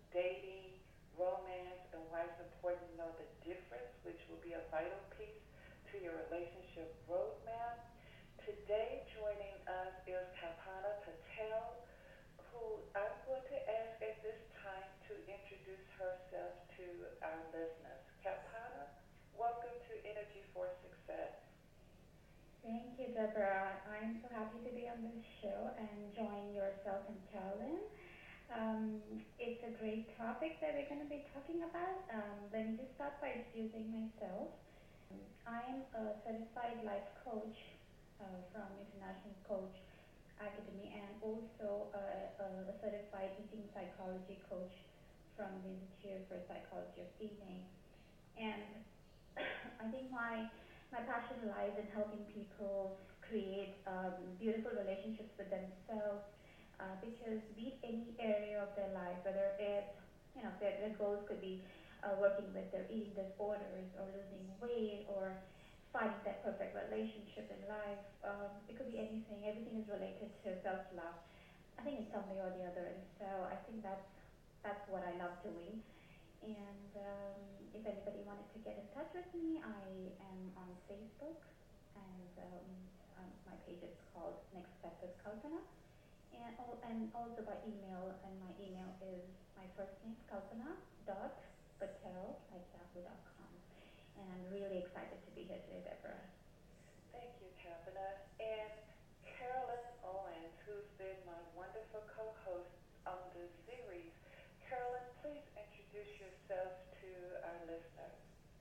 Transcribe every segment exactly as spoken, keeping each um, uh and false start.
dating, romance, and why it's important to know the difference, which will be a vital piece to your relationship roadmap. Today, joining us is Kalpana Patel, who I'm going to ask at this time to introduce herself to our listeners. Kalpana, welcome to Energy for Success. Thank you, Deborah. I'm so happy to be on this show and join yourself and Carolyn. Um, it's a great topic that we're going to be talking about. Um, let me just start by introducing myself. Um, I'm a certified life coach uh, from International Coach Academy and also a, a certified eating psychology coach from the Institute for Psychology of Eating. And I think my my passion lies in helping people create um, beautiful relationships with themselves uh, because be it any area of their life, whether it's, you know, their, their goals could be uh, working with their eating disorders or losing weight or finding that perfect relationship in life. Um, it could be anything. Everything is related to self-love. I think in some way or the other. And so I think that's that's what I love doing. And um, if anybody wanted to get in touch with me, I am on Facebook, and um, um, my page is called Next Step with Kalpana, and, al- and also by email, and my email is my first name, Kalpana, dot Patel, at yahoo dot com. And I'm really excited to be here today, Deborah. Thank you, Kalpana. And Carolyn Owens, who's been my wonderful co-host on this series. Carolyn, please introduce yourself to our listeners.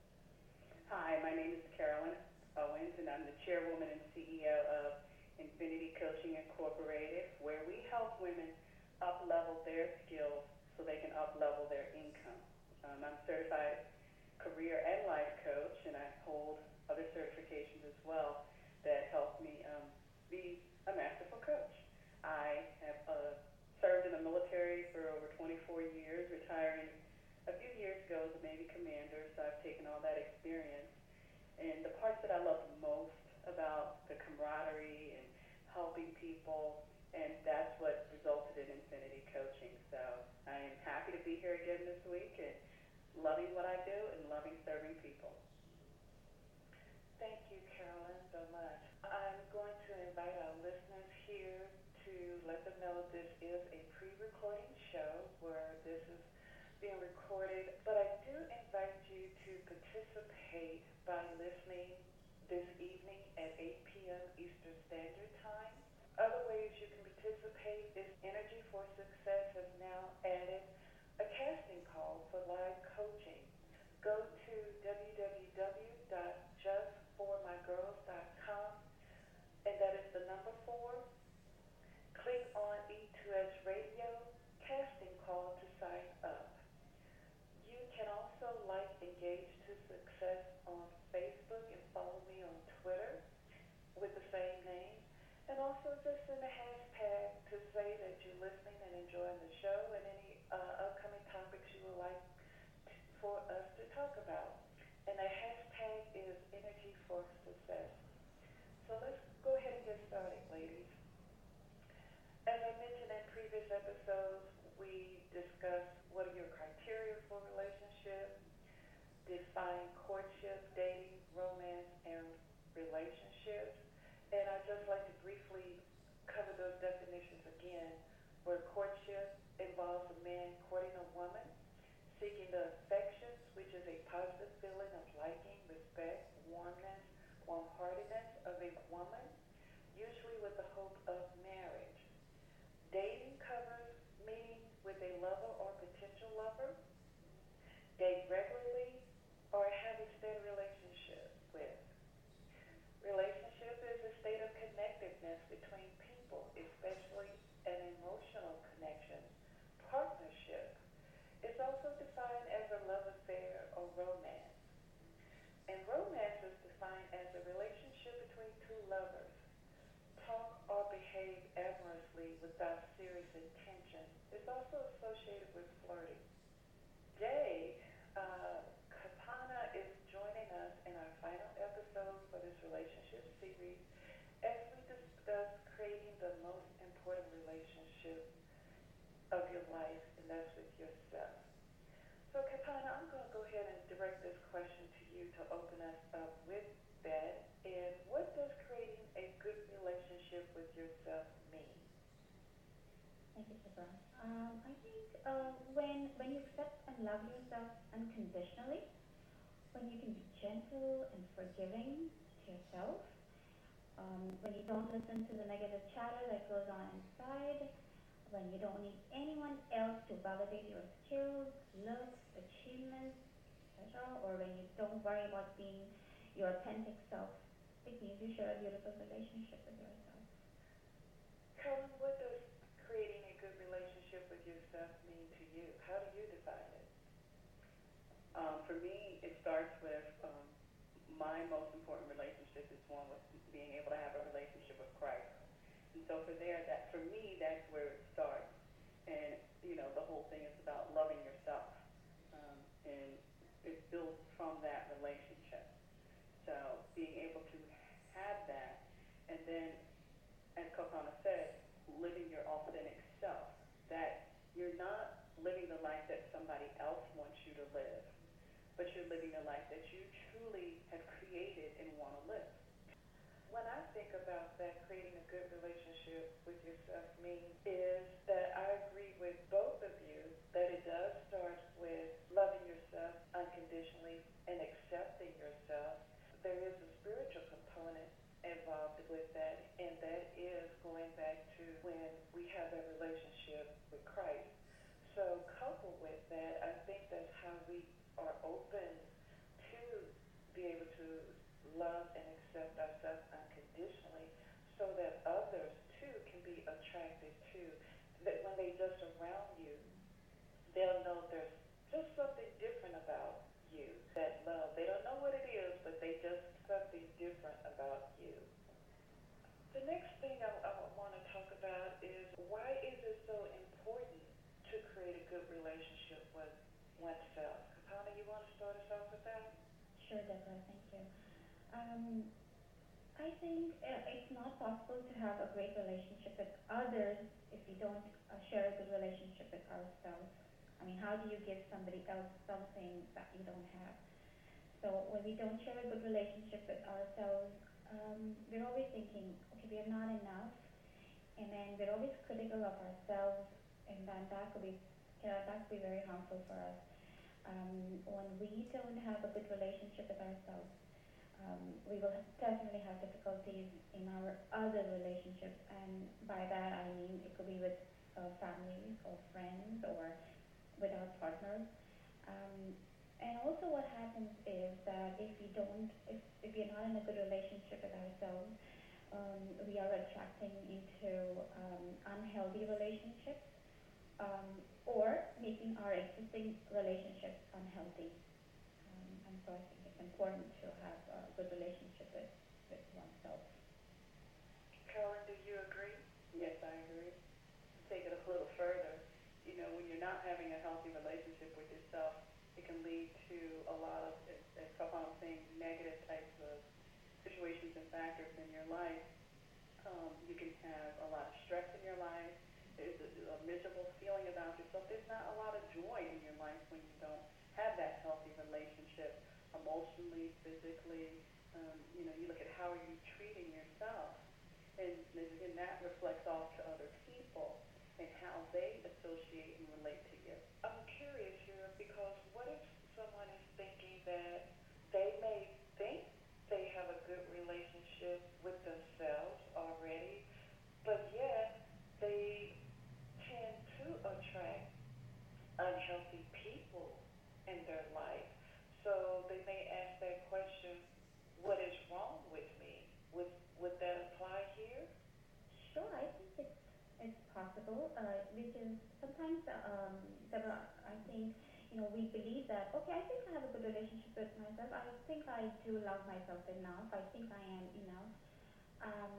Hi, my name is Carolyn Owens, and I'm the chairwoman and C E O of Infinity Coaching Incorporated, where we help women up-level their skills so they can up-level their income. Um, I'm certified career and life coach, and I hold other certifications as well that help me um, be a masterful coach. I have uh, served in the military for over twenty-four years, retiring a few years ago as a Navy commander, so I've taken all that experience. And the parts that I love the most about the camaraderie and helping people, and that's what resulted in Infinity Coaching. So I am happy to be here again this week and loving what I do and loving serving people. Thank you, Carolyn, so much. I'm going to invite our listeners here to let them know this is a pre-recording show where this is being recorded, but I do invite you to participate by listening this evening at eight p.m. Eastern Standard Time. Other ways you can participate is Energy for Success has now added a casting call for live coaching. Go to w w w dot just for my girls dot com, and that is the number four. Click on E two S Radio casting call to sign up. You can also like Engage to Success on Facebook and follow me on Twitter with the same name. And also just send a hashtag to say that you're listening and enjoying the show and any uh, upcoming topics you would like to, for us to talk about. And the hashtag is Energy for Success. So let's go ahead and get started, ladies. As I mentioned in previous episodes, we discussed what are your criteria for relationship, define courtship, dating, romance, and relationships. And I'd just like to briefly cover those definitions again, where courtship involves a man courting a woman, seeking the affections, which is a positive feeling of liking, respect, warmness, warm-heartedness of a woman, usually with the hope of marriage. Dating covers meeting with a lover or potential lover, date regularly, or have a steady relationship with. Relationship is a state of connectedness between people, especially an emotional connection. Partnership is also defined as a love affair or romance. And romance is defined as a relationship between two lovers. Talk or behave amorously without serious intention is also associated with flirting. Today, uh, Kapana is joining us in our final episode for this relationship series as we discuss creating the most important relationship of your life, and that's with yourself. to open us up with that. And what does creating a good relationship with yourself mean? Thank you, Sabra. Um, I think uh, when when you accept and love yourself unconditionally, when you can be gentle and forgiving to yourself, um, when you don't listen to the negative chatter that goes on inside, when you don't need anyone else to validate your skills, looks, achievements, et cetera, or when you don't worry about being your authentic self, it means you share a beautiful relationship with yourself. Colin, what does creating a good relationship with yourself mean to you? How do you define it? Um, for me, it starts with um, my most important relationship is one with being able to have a relationship with Christ. And so for there, that for me, that's where it starts. And you know, the whole thing is about loving yourself, um, and it builds from that relationship. So being able to have that, and then, as Kokana said, living your authentic self. That you're not living the life that somebody else wants you to live, but you're living the life that you truly have created and want to live. When I think about that, creating a good relationship with yourself means is that I agree with both of you that it does start with loving yourself unconditionally and accepting yourself. There is a spiritual component involved with that, and that is going back to when we have that relationship with Christ. So coupled with that, I think that's how we are open to be able to love and accept ourselves unconditionally so that others too can be attracted to, that when they just around you, they'll know there's just something different about you, that love. They don't know what it is, but they just something different about you. The next thing I, I want to talk about is why is it so important to create a good relationship with oneself? Kapana, you want to start us off with that? Sure, Deborah, thank you. Um, I think uh, it's not possible to have a great relationship with others if we don't uh, share a good relationship with ourselves. I mean, how do you give somebody else something that you don't have? So when we don't share a good relationship with ourselves, um, we're always thinking, okay, we are not enough, and then we're always critical of ourselves, and then that could be, you know, that could be very harmful for us. Um, when we don't have a good relationship with ourselves, um, we will definitely have difficulties in our other relationships, and by that I mean it could be with uh, families or friends or with our partners. Um, and also what happens is that if we don't, if, if we're not in a good relationship with ourselves, um, we are attracting into um, unhealthy relationships, um, or making our existing relationships unhealthy. Um, and so I think it's important to have a good relationship with, with oneself. Carolyn, do you agree? Yes, I agree. To take it a little further, you know, when you're not having a healthy relationship with yourself, it can lead to a lot of, as, as Kokana was saying, negative types of situations and factors in your life. Um, you can have a lot of stress in your life. There's a, a miserable feeling about yourself. There's not a lot of joy in your life when you don't have that healthy relationship, emotionally, physically. Um, you know, you look at how are you treating yourself, and, and that reflects off to other people and how they associate and relate to you. I'm curious here because what if someone is thinking that they may think they have a good relationship with themselves already, but yet they tend to attract unhealthy people in their life. So they may ask that question, what is wrong with me? Would, would that apply here? Sure, I think it's, it's possible, uh, because sometimes, um, Deborah, I think, you know, we believe that, okay, I think I have a good relationship with myself. I think I do love myself enough. I think I am enough. Um,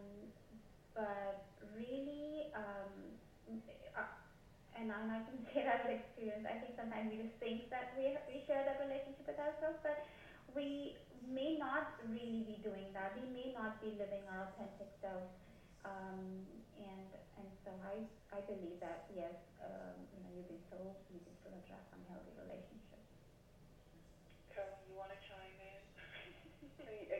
but really, um, uh, and I, and I can say that with experience, I think sometimes we just think that we, we share that relationship with ourselves, but we may not really be doing that. We may not be living our authentic self. Um, and and so I I believe that yes, um, you know, you can still you can still attract unhealthy relationships. Carolyn, you want to chime in?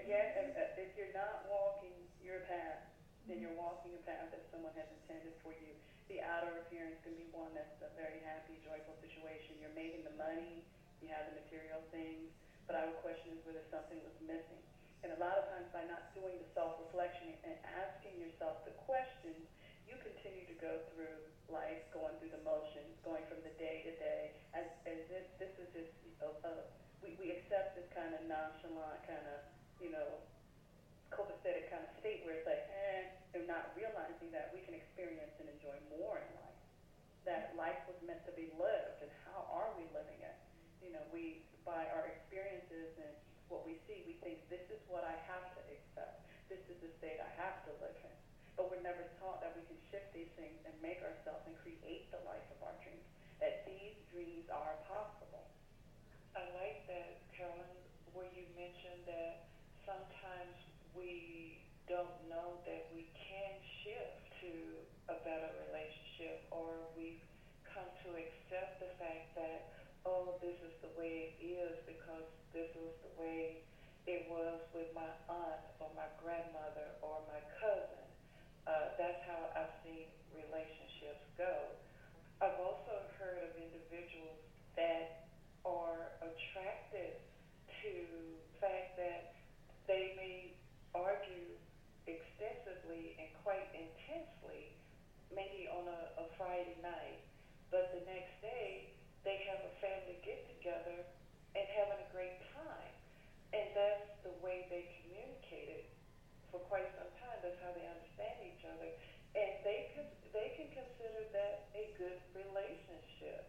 yet, if, if you're not walking your path, then you're walking a path that someone has intended for you. The outer appearance can be one that's a very happy, joyful situation. You're making the money, you have the material things, but I would question is whether something was missing. And a lot of times by not doing the self-reflection and asking yourself the questions, you continue to go through life, going through the motions, going from the day to day, as, as if this is just, a, a, we, we accept this kind of nonchalant, kind of, you know, copacetic kind of state where it's like, eh, and not realizing that we can experience and enjoy more in life. That life was meant to be lived, and how are we living it? You know, we, by our experiences and what we see, we think this is what I have to accept. This is the state I have to live in. But we're never taught that we can shift these things and make ourselves and create the life of our dreams. That these dreams are possible. I like that, Carolyn, where you mentioned that sometimes we don't know that we can shift to a better relationship, or we've come to accept the fact that, oh, this is the way it is because this was the way it was with my aunt or my grandmother or my cousin. Uh, that's how I've seen relationships go. I've also heard of individuals that are attracted to the fact that they may argue extensively and quite intensely, maybe on a, a Friday night, but the next day they have a family get-together and having a great time. And that's the way they communicated for quite some time. That's how they understand each other. And they can, they can consider that a good relationship.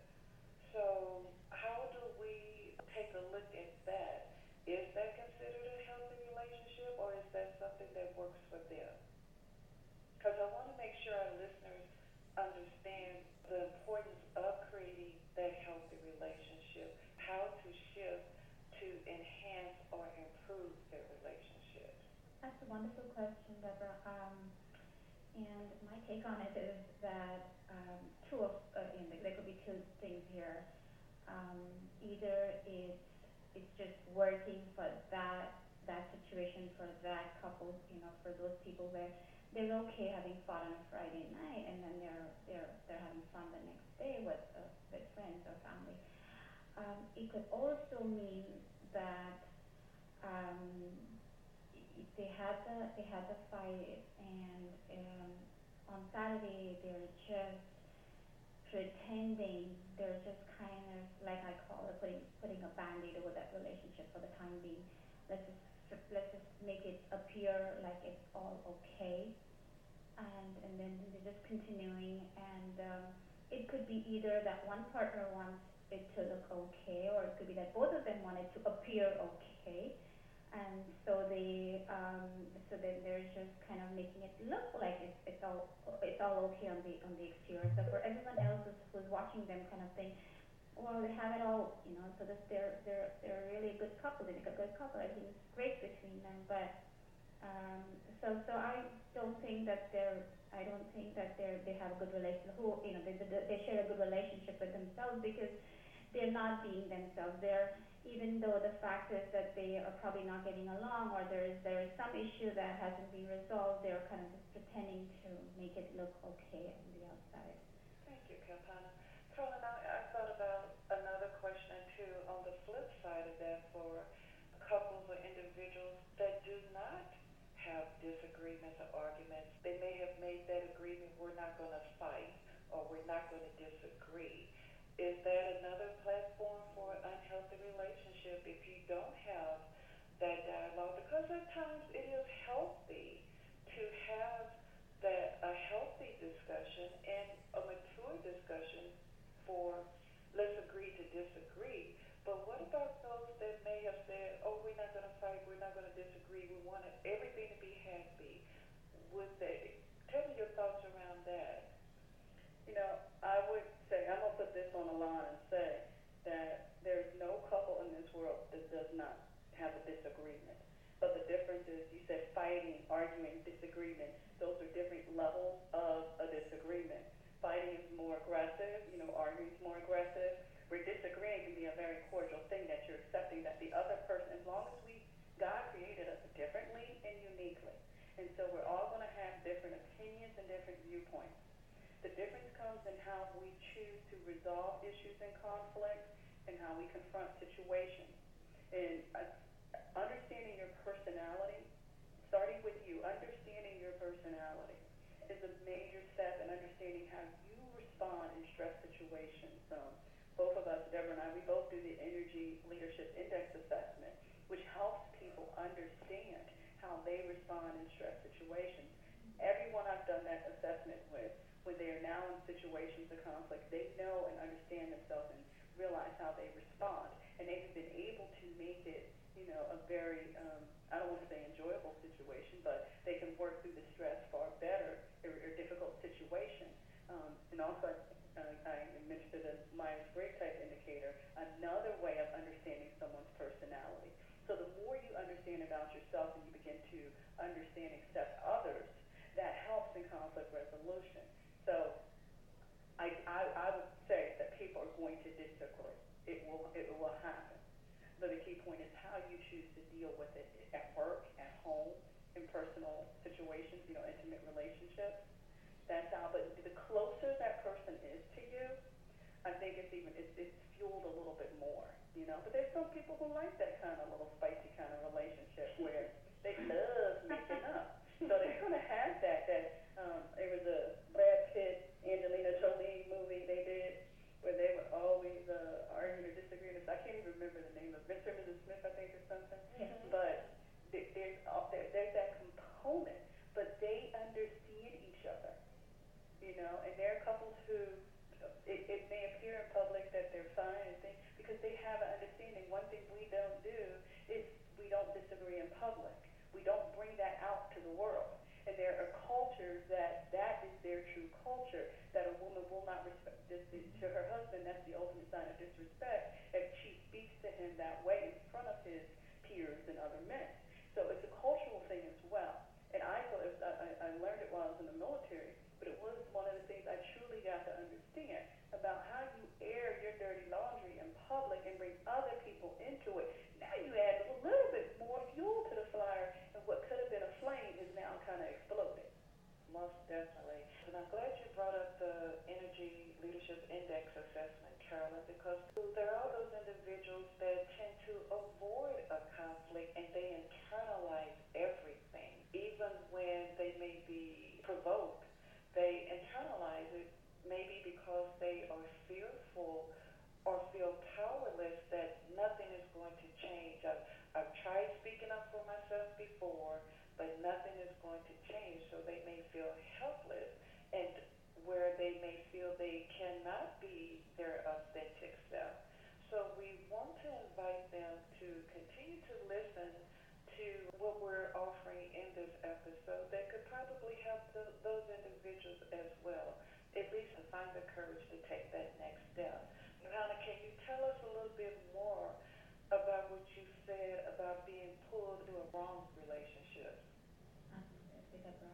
So how do we take a look at that? Is that considered a healthy relationship, or is that something that works for them? Because I want to make sure our listeners understand the importance of creating that healthy relationship, how to shift to enhance or improve their relationships. That's a wonderful question, Deborah. Um, and my take on it is that um, two of, uh, you know, there could be two things here. Um, either it's it's just working for that that situation, for that couple, you know, for those people where they're okay having fun on a Friday night, and then they're they're they're having fun the next day with uh, with friends or family. Um, it could also mean that um, they had the they had the fight, and um, on Saturday they're just pretending, they're just kind of, like I call it, putting putting a band-aid over that relationship for the time being. Let's just let's just make it appear like it's all okay, and and then they're just continuing, and um, it could be either that one partner wants it to look okay, or it could be that both of them want it to appear okay, and so they um, so then they're just kind of making it look like it's it's all it's all okay on the on the exterior. So for everyone else who's, who's watching them, kind of think, well, they have it all, you know, so that they're they're they're really a good couple. They make a good couple. I think it's great between them, but um, so so I don't think that they're I don't think that they they have a good relationship. Who you know they they share a good relationship with themselves, because they're not being themselves. They're, even though the fact is that they are probably not getting along, or there is there is some issue that hasn't been resolved, they're kind of just pretending to make it look okay on the outside. Thank you, Kalpana. Carolyn, I, I thought about another question too on the flip side of that, for couples or individuals that do not have disagreements or arguments. They may have made that agreement, we're not going to fight, or we're not going to disagree. Is that another platform for an unhealthy relationship if you don't have that dialogue? Because at times it is healthy to have that a healthy discussion and a mature discussion for let's agree to disagree. But what about those that may have said, oh, we're not going to fight, we're not going to disagree, we want everything to be happy? Would they, tell me your thoughts around that. You know, I would say, I'm going to put this on the line and say that there's no couple in this world that does not have a disagreement. But the difference is, you said fighting, arguing, disagreement. Those are different levels of a disagreement. Fighting is more aggressive, you know, arguing is more aggressive. Where disagreeing can be a very cordial thing, that you're accepting that the other person, as long as we God created us differently and uniquely. And so we're all going to have different opinions and different viewpoints. The difference comes in how we choose to resolve issues and conflicts and how we confront situations. And uh, understanding your personality, starting with you, understanding your personality is a major step in understanding how you respond in stress situations. Um, both of us, Deborah and I, we both do the Energy Leadership Index Assessment, which helps people understand how they respond in stress situations. Everyone I've done that assessment with, when they are now in situations of conflict, they know and understand themselves and realize how they respond. And they've been able to make it, you know, a very, um, I don't want to say enjoyable situation, but they can work through the stress far better or, or difficult situation. Um, and also, uh, I mentioned the Myers-Briggs type indicator, another way of understanding someone's personality. So the more you understand about yourself and you begin to understand and accept others, that helps in conflict resolution. So I, I, I would say that people are going to disagree. It will, it will happen. But the key point is how you choose to deal with it at work, at home, in personal situations, you know, intimate relationships. That's how, but the closer that person is to you, I think it's even, it's, it's fueled a little bit more, you know. But there's some people who like that kind of little spicy kind of relationship where they love making up. So they're going to have that, that, um, there was a Brad Pitt, Angelina Jolie movie they did where they were always uh, arguing or disagreeing. I can't even remember the name of Mister and Missus Smith, I think, or something. Yeah. But there, there's, uh, there, there's that component, but they understand each other, you know, and there are couples who, it, it may appear in public that they're fine and things, because they have an understanding. One thing we don't do is we don't disagree in public. We don't bring that out to the world. And there are cultures that that is their true culture, that a woman will not respect this, to her husband. That's the ultimate sign of disrespect if she speaks to him that way in front of his peers and other men. So it's a cultural thing as well. And I, I, I learned it while I was in the military, but it was one of the things I truly got to understand about how you air your dirty laundry in public and bring other people into it. Now you add a little bit more fuel to the fire, and what could have been a flame is now kind of exploded. Most definitely. And I'm glad you brought up the Energy Leadership Index Assessment, Carolyn, because there are those individuals that tend to avoid a conflict and they internalize everything. Even when they may be provoked, they internalize it maybe because they are fearful or feel powerless that nothing is going to change. I've, I've tried speaking up for myself before, but nothing is going to change, so they may feel helpless, and where they may feel they cannot be their authentic self. So we want to invite them to continue to listen to what we're offering in this episode that could probably help the, those individuals as well, at least to find the courage to take that next step. Hannah, can you tell us a little bit more about what you said about being pulled into a wrong relationship? Absolutely, Deborah.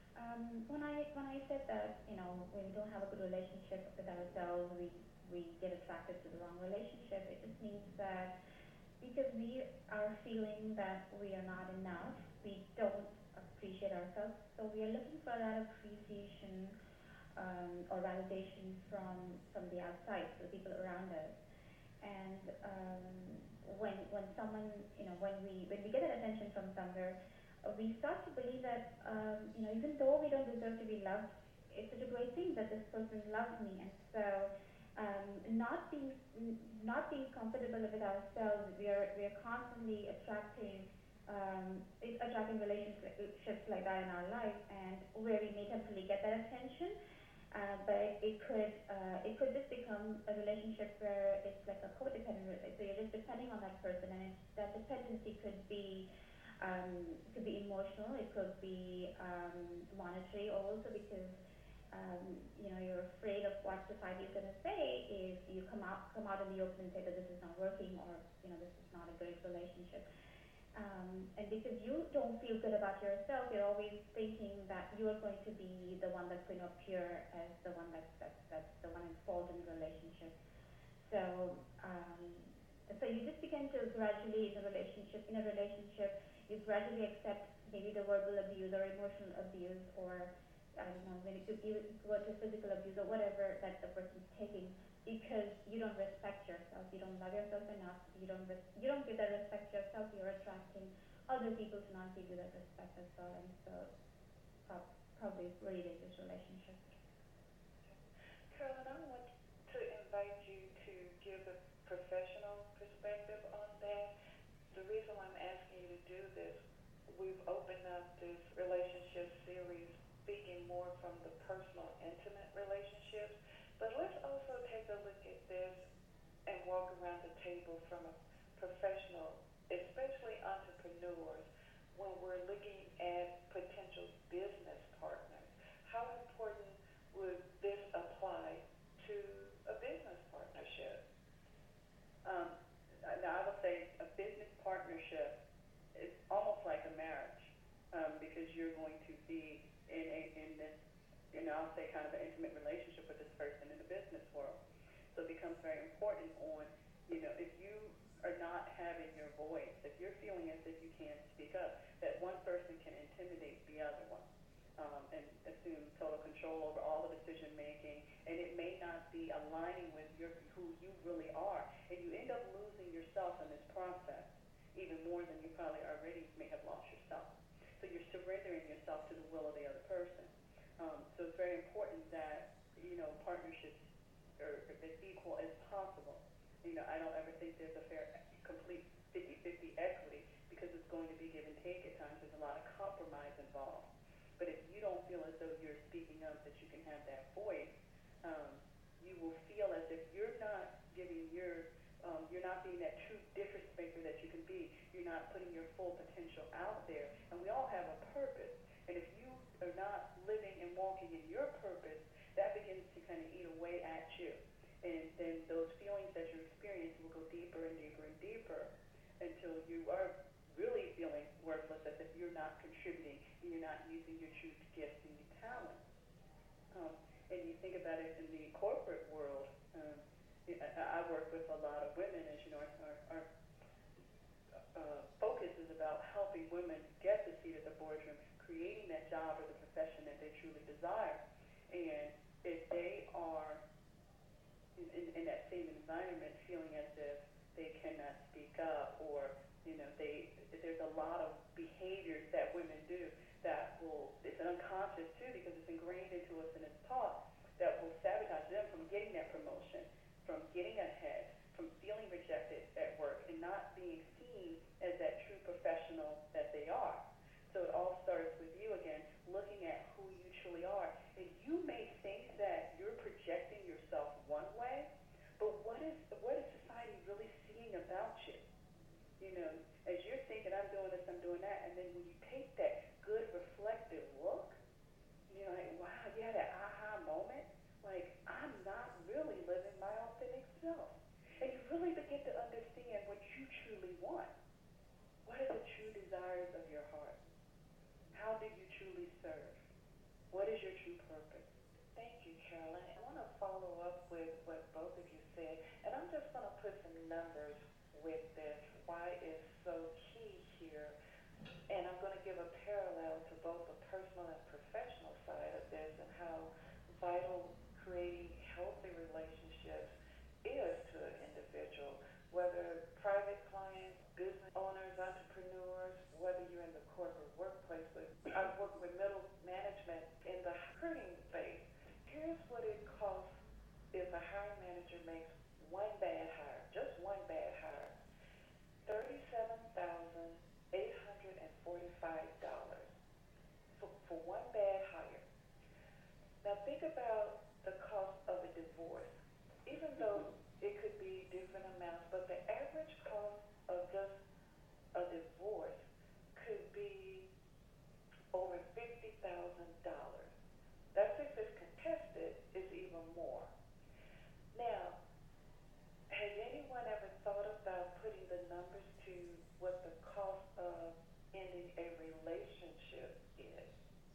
Um, when I when I said that, you know, when we don't have a good relationship with ourselves, we we get attracted to the wrong relationship. It just means that because we are feeling that we are not enough, we don't appreciate ourselves. So we are looking for that appreciation um, or validation from from the outside, the people around us. And um, when when someone, you know, when we when we get that attention from somewhere, uh, we start to believe that, um, you know, even though we don't deserve to be loved, it's such a great thing that this person loves me. And so, um, not being not being comfortable with ourselves, we are we are constantly attracting um, attracting relationships like that in our life, and where we may temporarily get that attention. Uh, but it could uh, it could just become a relationship where it's like a codependent relationship. So you're just depending on that person, and it's, that dependency could be um, could be emotional. It could be um, monetary also, because um, you know you're afraid of what society is going to say if you come out come out in the open and say that this is not working, or you know this is not a great relationship. Um, and because you don't feel good about yourself, you're always thinking that you are going to be the one that's going to appear as the one that's, that's, that's the one in fault in the relationship. So um, So you just begin to gradually in a relationship, in a relationship, you gradually accept maybe the verbal abuse or emotional abuse or I don't know, when it could even go to physical abuse or whatever that the person's taking because you don't respect yourself, you don't love yourself enough, you don't res- you don't give that respect to yourself, you're attracting other people to not give you that respect as well, and so prob- probably really dangerous relationship. Carolyn, I want to invite you to give a professional perspective on that. The reason why I'm asking you to do this, we've opened up this relationship series speaking more from the personal, intimate relationships, but let's also take a look at this and walk around the table from a professional, especially entrepreneurs, when we're looking at potential business partners. How important would this apply to a business partnership? Um, now, I will say a business partnership is almost like a marriage um, because you're going to be in a in this, you know, I'll say kind of an intimate relationship with this person in the business world. So it becomes very important on, you know, if you are not having your voice, if you're feeling as if you can't speak up, that one person can intimidate the other one um, and assume total control over all the decision making, and it may not be aligning with your who you really are, and you end up losing yourself in this process, even more than you probably already may have lost yourself. So you're surrendering yourself to the will of the other person. Um, so it's very important that, you know, partnerships are as equal as possible. You know, I don't ever think there's a fair, complete fifty-fifty equity because it's going to be give and take at times. There's a lot of compromise involved. But if you don't feel as though you're speaking up, that you can have that voice, um, you will feel as if you're not giving your, um, you're not being that true difference maker that you can be. You're not putting your full potential out there. And we all have a purpose. And if you are not living and walking in your purpose, that begins to kind of eat away at you. And then those feelings that you experience will go deeper and deeper and deeper until you are really feeling worthless, as if you're not contributing and you're not using your true gifts and your talents. Um, and you think about it in the corporate world. Um, I, I work with a lot of women, as you know, our, our uh, focus is about helping women get the seat at the boardroom, creating that job or the profession that they truly desire. And if they are in, in, in that same environment, feeling as if they cannot speak up, or you know, they there's a lot of behaviors that women do that will, it's unconscious too because it's ingrained into us and it's taught, that will sabotage them from getting that promotion, from getting ahead, from feeling rejected at work and not being seen as that true professional that they are. So it all starts with you again, looking at who you truly are. And you may think that you're projecting yourself one way, but what is what is society really seeing about you? You know, as you're thinking, I'm doing this, I'm doing that, and then when you take that good reflective look, you're like, wow, you had that aha moment, like, I'm not really living my authentic self. And you really begin to understand what you truly want. What are the true desires of your heart? How do you truly serve? What is your true purpose? Thank you, Carolyn. I want to follow up with what both of you said, and I'm just going to put some numbers with this, why it's so key here. And I'm going to give a parallel to both the personal and professional side of this and how vital creating healthy relationships is to an individual, whether private clients, business owners, entrepreneurs, whether you're in the corporate workplace. But I've worked with middle management in the recruiting space. Here's what it costs if a hiring manager makes one bad hire, just one bad hire, thirty-seven thousand eight hundred forty-five dollars for, for one bad hire. Now think about the cost of a divorce. Even though it could be different amounts, but the average cost of just a divorce could be over fifty thousand dollars. That's if it's contested, it's even more. Now, has anyone ever thought about putting the numbers to what the cost of ending a relationship is?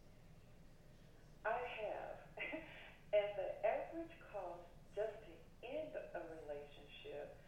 I have. And the average cost just to end a relationship,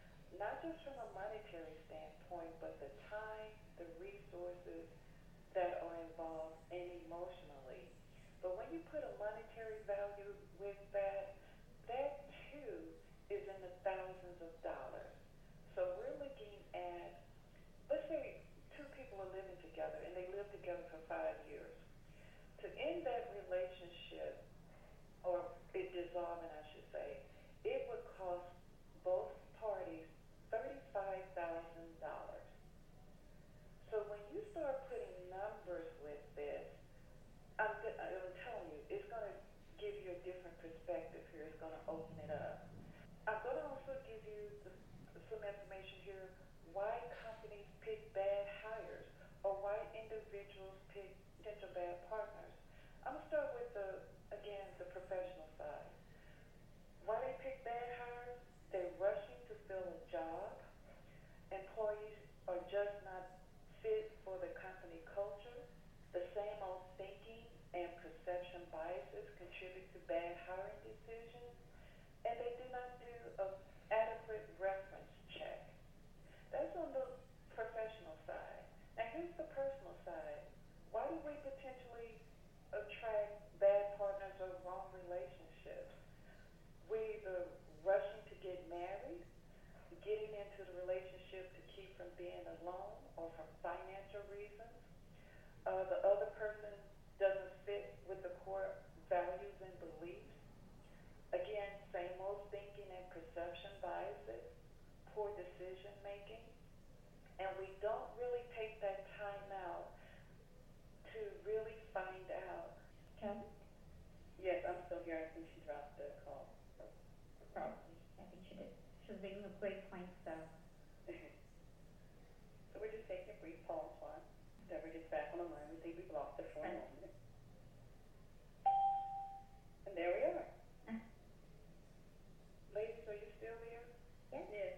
not just from a monetary standpoint, but the time, the resources that are involved, and emotionally. But when you put a monetary value with that, that too is in the thousands of dollars. So we're looking at, let's say two people are living together and they live together for five years. To end that relationship, or it dissolving, I should say, it would cost both parties thirty-five thousand dollars. So when you start putting numbers with this, I'm, I'm telling you, it's going to give you a different perspective here. It's going to open it up. I'm going to also give you the, some information here why companies pick bad hires or why individuals pick potential bad partners. I'm going to start with the, again, the professional side. Why they pick bad hires? They're rushing to fill a job. Employees are just not fit for the company culture. The same old thinking and perception biases contribute to bad hiring decisions. And they do not do an adequate reference check. That's on the professional side. Now here's the personal side. Why do we potentially attract bad partners or wrong relationships? We either rushing to get married, getting into the relationship to keep from being alone or from financial reasons. Uh, the other person doesn't fit with the core values and beliefs. Again, same old thinking and perception biases, poor decision making, and we don't really take that time out to really find out. Kelly? Yes, I'm still here. I think she dropped the call. Probably. I think she did. She was making a great point, so. So we're just taking a brief pause while Deborah gets back on the line. We think we've lost her for a Right. moment. And there we are. Uh, Ladies, are you still there? yes? Yes.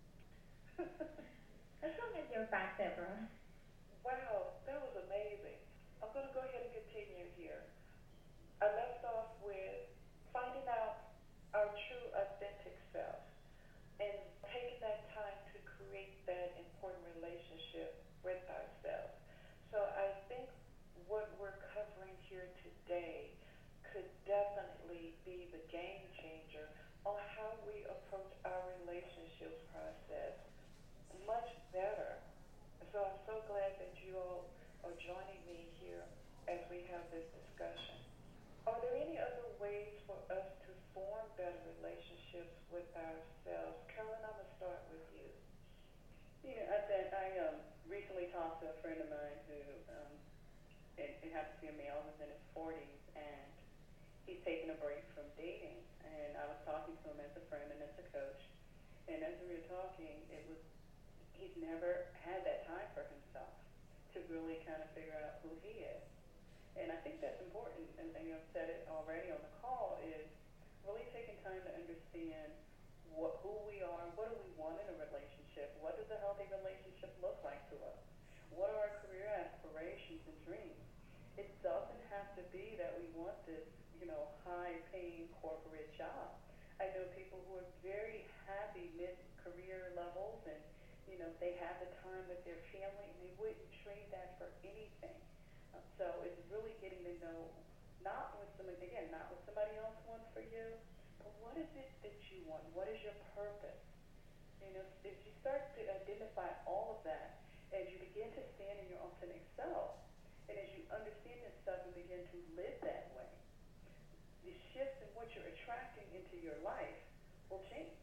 As long as you're back, Deborah. Wow, that was amazing. I'm going to go ahead and continue here. I left off with finding out our true authentic self and taking that time to create that important relationship with ourselves. So I think what we're covering here today could definitely be the game changer on how we approach our relationships process much better. So I'm so glad that you all are joining me here as we have this discussion. Are there any other ways for us to form better relationships with ourselves? Carolyn, I'm going to start with you. You know, I, said, I um, recently talked to a friend of mine who, um, it, it happens to be a male who's in his forties, and he's taking a break from dating. And I was talking to him as a friend and as a coach. And as we were talking, it was, he's never had that time for himself to really kind of figure out who he is. And I think that's important, and, and you know, I've said it already on the call, is really taking time to understand what, who we are, what do we want in a relationship, what does a healthy relationship look like to us, what are our career aspirations and dreams. It doesn't have to be that we want this, you know, high-paying corporate job. I know people who are very happy mid-career levels, and you know, they have the time with their family, and they wouldn't trade that for anything. Uh, so it's really getting to know, not what somebody, again, not what somebody else wants for you, but what is it that you want? What is your purpose? You know, if you start to identify all of that, as you begin to stand in your authentic self, and as you understand yourself and begin to live that way, the shifts in what you're attracting into your life will change.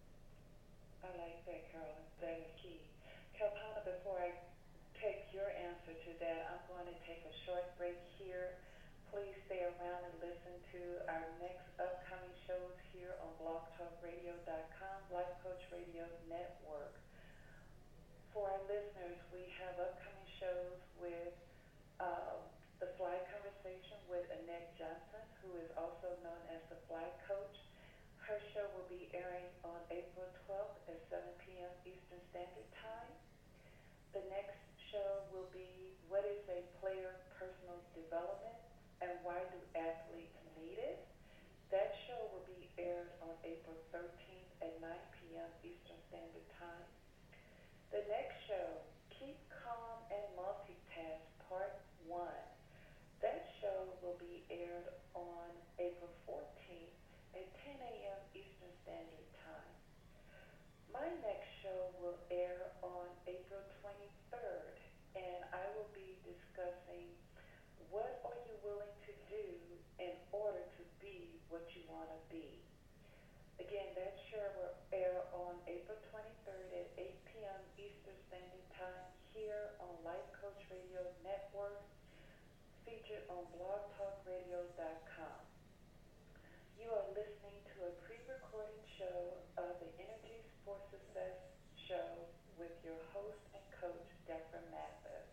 I like that, Carolyn. That is key. Kalpana, before I take your answer to that, I'm going to take a short break here. Please stay around and listen to our next upcoming shows here on blog talk radio dot com, Life Coach Radio Network. For our listeners, we have upcoming shows with uh, The Fly Conversation with Annette Johnson, who is also known as the Fly Coach. Her show will be airing on April twelfth at seven p.m. Eastern Standard Time. The next show will be What is a Player Personal Development and Why Do Athletes Need It? That show will be aired on April thirteenth at nine p.m. Eastern Standard Standard Time. The next show, Keep Calm and Multitask, Part one. That show will be aired on April fourteenth at ten a.m. Eastern Standard Time. My next show will air on April twenty-third, and I will be discussing what are you willing to do in order to be what you want to be. Again, that show will air on April twenty-third at eight p.m. Eastern Standard Time here on Life Coach Radio Network, featured on blog talk radio dot com. You are listening to a pre-recorded show of the Energy Sports Success Show with your host and coach, Deborah Mathis.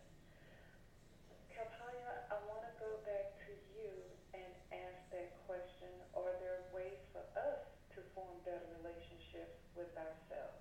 Kalpana, I want to go back to you and ask that question. Are there ways for us to form better relationships with ourselves?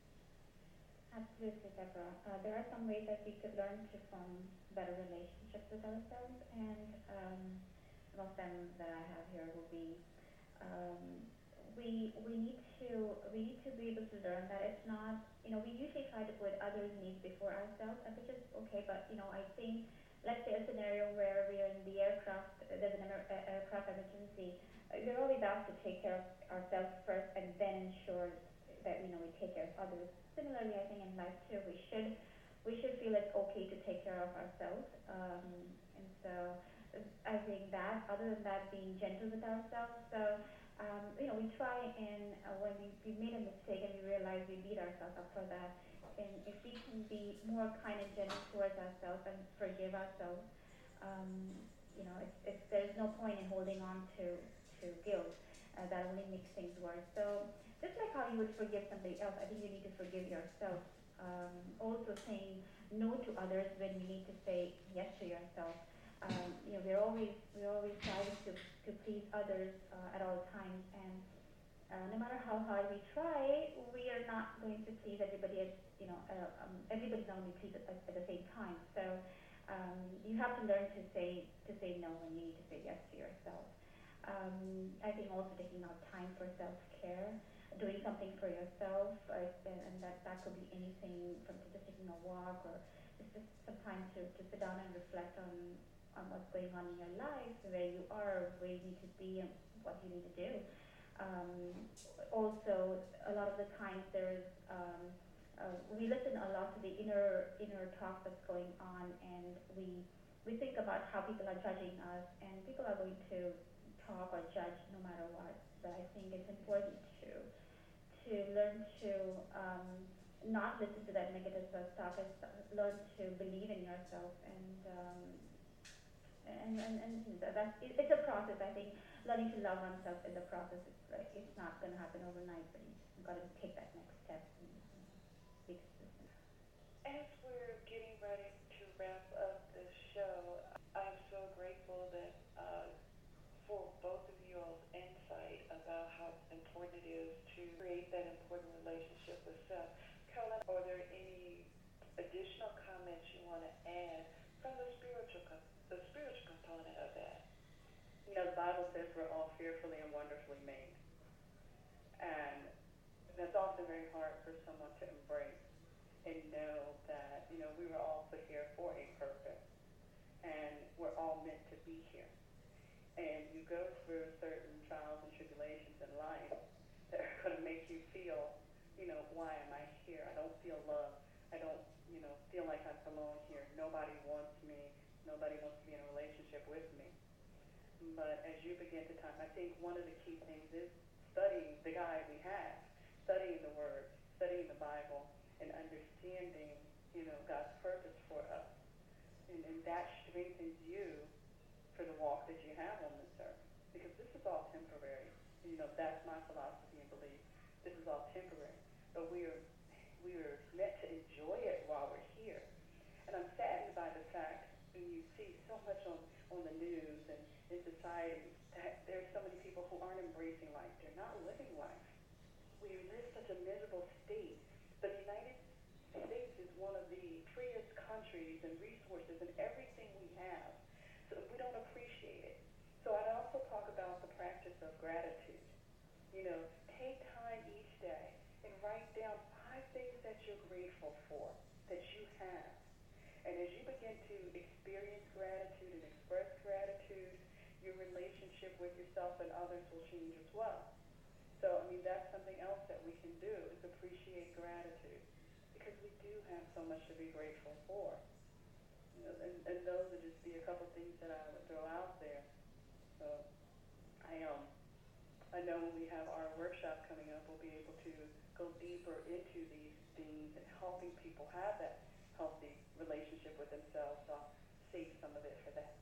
Absolutely, Deborah. Uh, there are some ways that we could learn to form better relationships with ourselves, and um, some of them that I have here will be um, we we need to we need to be able to learn that it's not, you know, we usually try to put others' needs before ourselves, and which is okay, but you know, I think, let's say a scenario where we are in the aircraft, uh, there's an emer- uh, aircraft emergency, uh, we're always asked to take care of ourselves first and then ensure that, you know, we take care of others. Similarly, I think in life too, we should we should feel it's okay to take care of ourselves, um, and so uh, I think that, other than that, being gentle with ourselves. So um, you know, we try, and uh, when we, we made a mistake and we realize we beat ourselves up for that, and if we can be more kind and gentle towards ourselves and forgive ourselves, um, you know, it's, it's, there's no point in holding on to, to guilt. Uh, that only makes things worse. So just like how you would forgive somebody else, I think you need to forgive yourself. Um, also saying no to others when you need to say yes to yourself. Um, you know, we're always we're always trying to, to please others uh, at all times, and uh, no matter how hard we try, we are not going to please everybody. At, you know, uh, um, everybody's not going to please at, at the same time. So um, you have to learn to say to say no when you need to say yes to yourself. Um, I think also taking out time for self-care, doing something for yourself, uh, and that, that could be anything from just taking a walk, or just, just some time to, to sit down and reflect on, on what's going on in your life, where you are, where you need to be, and what you need to do. Um, also, a lot of the times there's, um, uh, we listen a lot to the inner inner talk that's going on, and we we think about how people are judging us, and people are going to talk or judge no matter what. But I think it's important to to learn to um, not listen to that negative self-talk, and learn to believe in yourself, and um, and, and, and that's it, it's a process. I think learning to love oneself is a process. It's like, it's not going to happen overnight, but you've got to take that next step and be consistent. As we're getting ready to wrap up this show, I'm so grateful that uh, for both of you all's insight about how important it is to create that important relationship with self. Caroline, are there any additional comments you want to add from the spiritual com- the spiritual component of that? You know, the Bible says we're all fearfully and wonderfully made. And that's often very hard for someone to embrace and know that, you know, we were all put here for a purpose. And we're all meant to be here. And you go through certain trials and tribulations in life that are going to make you feel, you know, why am I here? I don't feel loved. I don't, you know, feel like I belong here. Nobody wants me. Nobody wants to be in a relationship with me. But as you begin to time, I think one of the key things is studying the guide we have, studying the Word, studying the Bible, and understanding, you know, God's purpose for us. And, and that strengthens you for the walk that you have on this earth. Because this is all temporary. You know, that's my philosophy and belief. This is all temporary. But we are, we are meant to enjoy it while we're here. And I'm saddened by the fact when you see so much on, on the news and in society that there's so many people who aren't embracing life. They're not living life. We live such a miserable state. The United States is one of the freest countries and resources and everything we have. So we don't appreciate it. So I'd also talk about the practice of gratitude. You know, take time each day and write down five grateful for that you have. And as you begin to experience gratitude and express gratitude, your relationship with yourself and others will change as well. So, I mean, that's something else that we can do is appreciate gratitude because we do have so much to be grateful for. You know, and, and those would just be a couple things that I would throw out there. So, I um, I know when we have our workshop coming up, we'll be able to go deeper into these things and helping people have that healthy relationship with themselves. So I'll save some of it for that.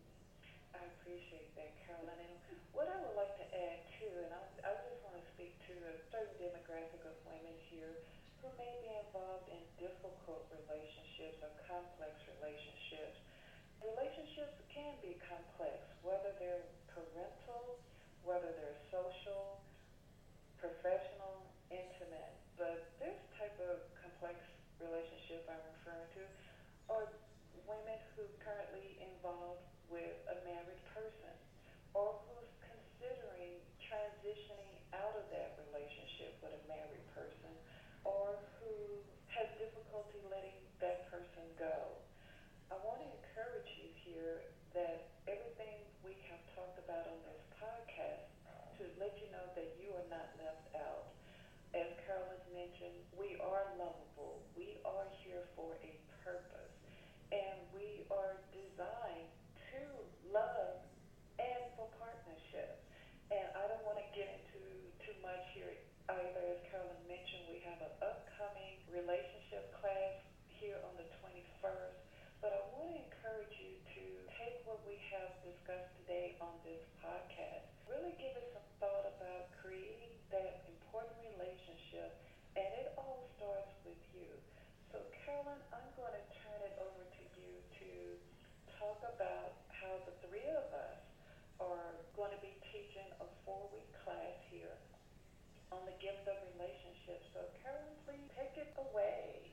I appreciate that, Carolyn. And what I would like to add too, and I, I just want to speak to a certain demographic of women here who may be involved in difficult relationships or complex relationships. Relationships can be complex, whether they're parental, whether they're social, professional, intimate. But this type of complex relationship I'm referring to are women who currently involved with a married person or who's considering transitioning out of that relationship with a married person or who has difficulty letting that person go. I want to encourage you here that everything we have talked about on this podcast to let you know that you are not left out. As Carolyn mentioned, we are lovable. We are here for a purpose. And we are designed to love and for partnership. And I don't want to get into too much here either. As Carolyn mentioned, we have an upcoming relationship class here on the twenty-first. But I want to encourage you to take what we have discussed today on this podcast, really give it some thought about creating that important relationship, and it all starts with you. So, Carolyn, I'm going to turn it over to you to talk about how the three of us are going to be teaching a four-week class here on the gift of relationships. So, Carolyn, please take it away.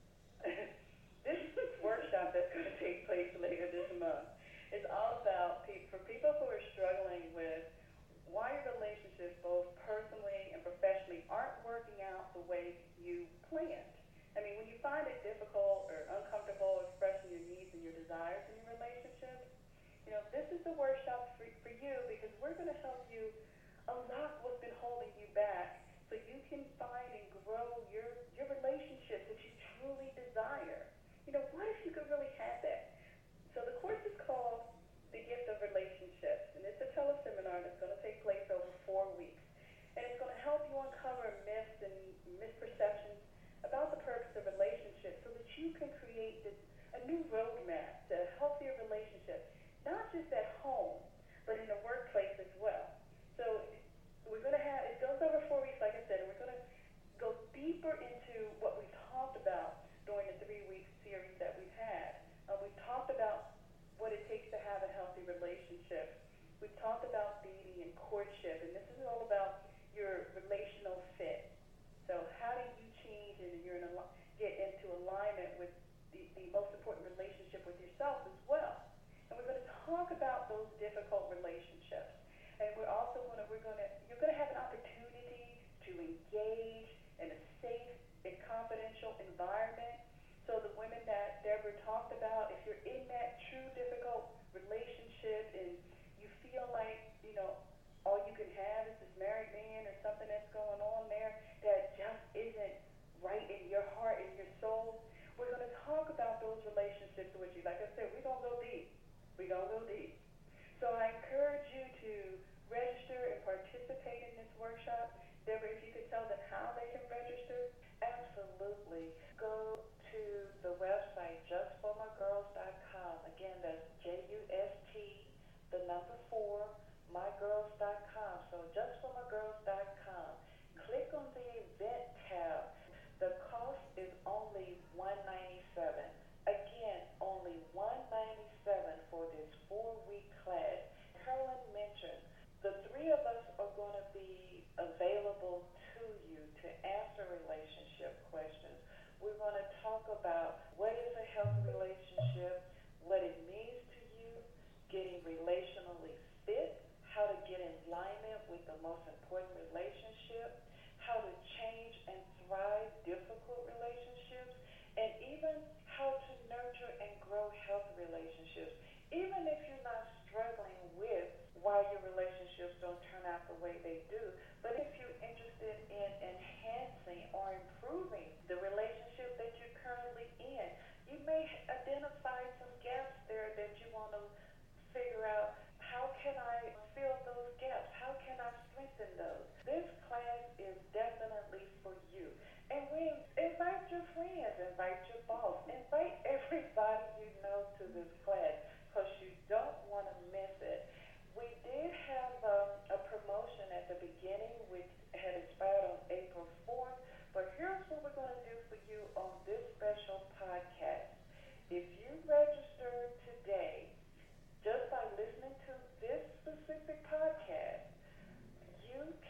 This workshop that's going to take place later this month is all about pe- for people who are struggling with why your relationships, both personally and professionally, aren't working out the way you planned. I mean, when you find it difficult or uncomfortable expressing your needs and your desires in your relationships, you know, this is the workshop for, for you because we're going to help you unlock what's been holding you back so you can find and grow your, your relationships that you truly desire. You know, what if you could really have that? So the course is called The Gift of Relationships, and it's a teleseminar that's going to take place over four weeks. And it's going to help you uncover myths and misperceptions about the purpose of relationships so that you can create this, a new roadmap to a healthier relationship, not just at home, but in the workplace as well. So we're going to have, it goes over four weeks, like I said, and we're going to go deeper into what we've talked about during the three-week series that we've had. Uh, we've talked about what it takes to have a healthy relationship. We've talked about dating and courtship, and this is all about your relational fit. So how do you change and you're in a, get into alignment with the, the most important relationship with yourself as well? And we're going to talk about those difficult relationships. And we're also going to, we're going to, you're going to have an opportunity to engage in a safe and confidential environment. So the women that Deborah talked about, if you're in that true difficult relationship and you feel like, you know, all you can have is this married man or something that's going on there that just isn't right in your heart and your soul, we're going to talk about those relationships with you. Like I said, we're going to go deep. We're going to go deep. So I encourage you to register and participate in this workshop. Deborah, if you could tell them how they can register. Absolutely. Go to the website just for my girls dot com. Again, that's J U S T, the number four, my girls dot com. So just for my girls dot com. Click on the event tab. The cost is only one hundred ninety-seven dollars. Again, only one hundred ninety-seven dollars for this four-week class. Carolyn mentioned the three of us are going to be available to you to answer relationship questions. We're going to talk about what is a healthy relationship, what it means to you, getting relationally fit, how to get in alignment with the most important relationship, how to change and thrive difficult relationships,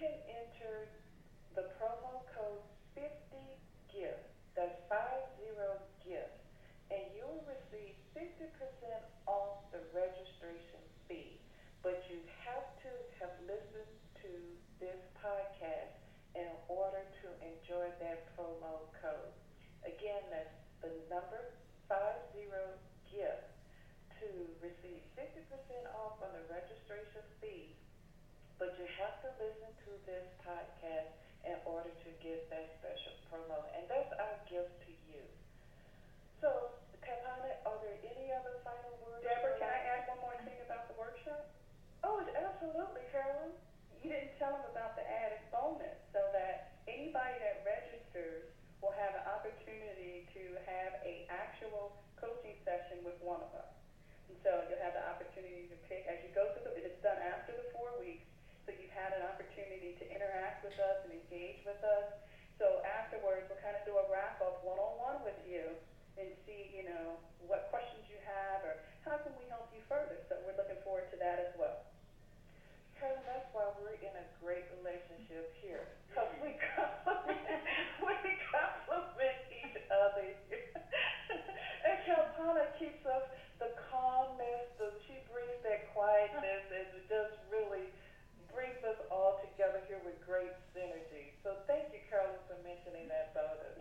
can enter the promo code fifty gift. That's five zero gift. And you will receive fifty percent off the registration fee. But you have to have listened to this podcast in order to enjoy that promo code. Again, that's the number five zero gift to receive fifty percent off on the registration fee. But you have to listen to this podcast in order to get that special promo. And that's our gift to you. So, Kapana, are there any other final words? Deborah, can I add one more thing about the workshop? Oh, absolutely, Carolyn. You didn't tell them about the added bonus, so that anybody that registers will have an opportunity to have a actual coaching session with one of us. And so you'll have the opportunity to pick, as you go through the, it's done after the four weeks, so you've had an opportunity to interact with us and engage with us. So afterwards, we'll kind of do a wrap-up one-on-one with you and see, you know, what questions you have or how can we help you further. So we're looking forward to that as well. Carolyn, that's why we're in a great relationship here, because we compliment, we compliment each other here. And Kalpana keeps us the calmness, the, she brings that quietness, and it just really brings us all together here with great synergy. So thank you, Carolyn, for mentioning that bonus.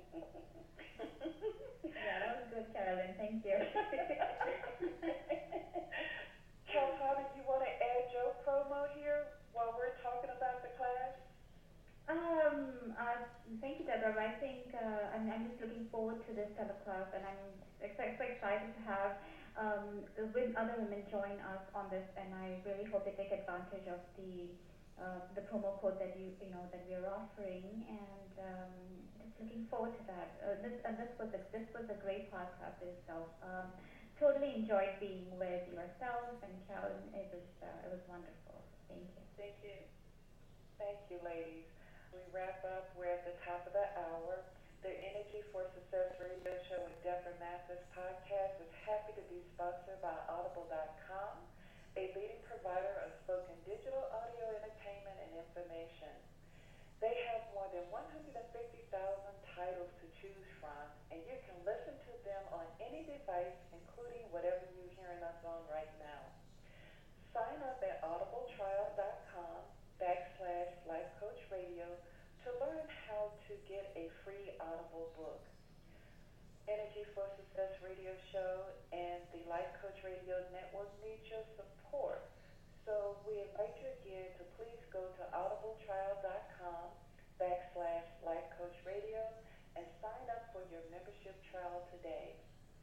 Yeah, that was good, Carolyn. Thank you. Kalpana, you want to add your promo here while we're talking about the class? Um, uh, thank you, Deborah. I think uh, I'm, I'm just looking forward to this type of class, and I'm so, so excited to have um, with other women join us on this, and I really hope they take advantage of the uh, the promo code that you you know that we are offering, and um, just looking forward to that. Uh, this and this was a this was a great podcast itself. Um, totally enjoyed being with yourself and Carolyn. It was uh, it was wonderful. Thank you. Thank you. Thank you, ladies. We wrap up. We're at the top of the hour. The Energy for Success Radio Show with Deborah Mathis podcast is happy to be sponsored by Audible dot com, a leading provider of spoken digital audio entertainment and information. They have more than one hundred fifty thousand titles to choose from, and you can listen to them on any device, including whatever you're hearing us on right now. Sign up at audible trial dot com backslash Life Coach Radio to learn how to get a free Audible book. Energy for Success Radio Show and the Life Coach Radio Network need your support. So we invite you again to please go to audible trial dot com backslash Life Coach Radio and sign up for your membership trial today.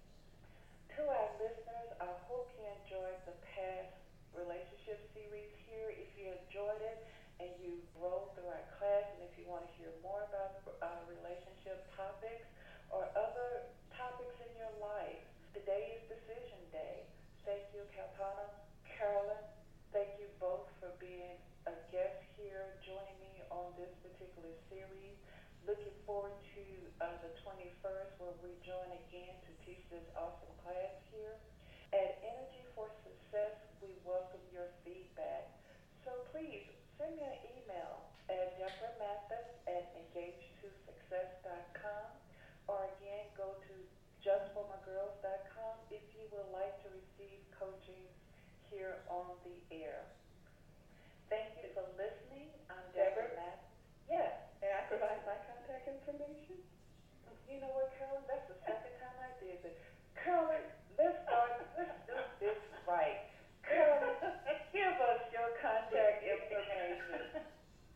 To our listeners, I hope you enjoyed the past relationship series here. If you enjoyed it and you rolled through our class, and if you want to hear more about uh, relationship topics or other topics in your life, today is Decision Day. Thank you, Kalpana. Carolyn, thank you both for being a guest here, joining me on this particular series. Looking forward to uh, the twenty-first, where we join again to teach this awesome class here. At Energy for Success, we welcome your feedback. So please send me an email at deborah mathis at engage to success dot com, or again, go to just for my girls dot com if you would like to receive coaching here on the air. Thank you for listening. I'm Deborah Mathis. Yes. May I provide my contact information? You know what, Carolyn? That's the second time I did this. Carolyn, let's start. Let's do this right. Carolyn, give us your contact information.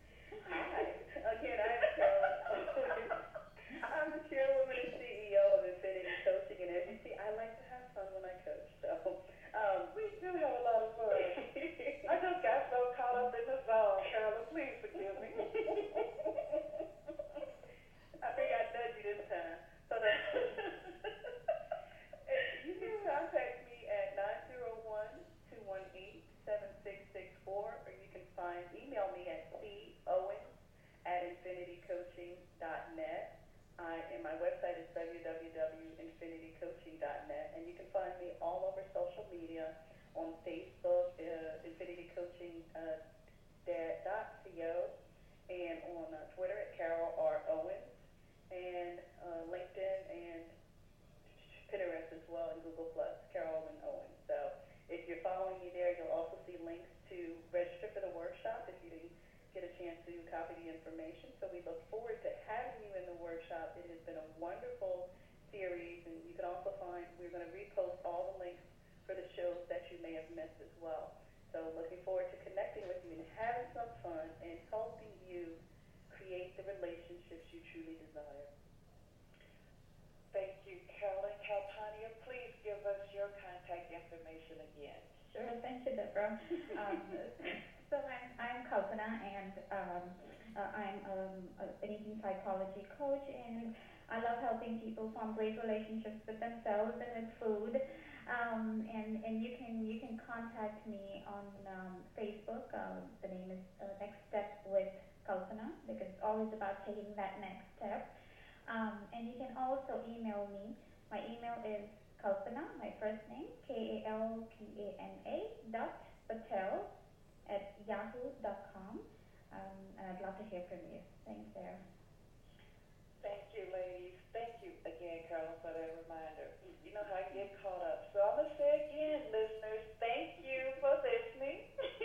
on uh, Twitter at Carol R. Owens, and uh, LinkedIn and Pinterest as well, and Google Plus, Carolyn Owens. So if you're following me there, you'll also see links to register for the workshop if you didn't get a chance to copy the information. So we look forward to having you in the workshop. It has been a wonderful series, and you can also find, we're going to repost all the links for the shows that you may have missed as well. So looking forward to connecting with you and having some fun and helping you create the relationships you truly desire. Thank you, Carolyn. Calpania, please give us your contact information again. Sure, thank you, Deborah. Um, so I'm, I'm Kalpana, and um, uh, I'm um, an eating psychology coach, and I love helping people form great relationships with themselves and with food. Um, and, and you can you can contact me on um, Facebook. Uh, the name is uh, Next Step with Kalpana, because it's always about taking that next step. Um, and you can also email me. My email is Kalpana, my first name, K A L P A N A dot Patel at yahoo dot com. Um, and I'd love to hear from you. Thanks, Sarah. Thank you, ladies. Thank you again, Carolyn, for that reminder. You know how I get caught up. So I'm going to say again, listeners, thank you for listening.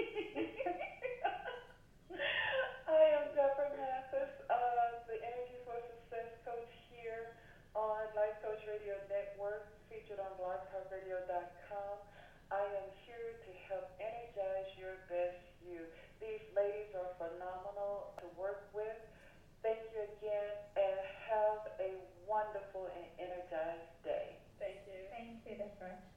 I am Deborah Mathis, uh, the Energy for Success coach here on Life Coach Radio Network, featured on blog talk radio dot com. I am here to help energize your best you. These ladies are phenomenal to work with. Thank you again, and have a wonderful and energized day. Thank you. Thank you, Deborah.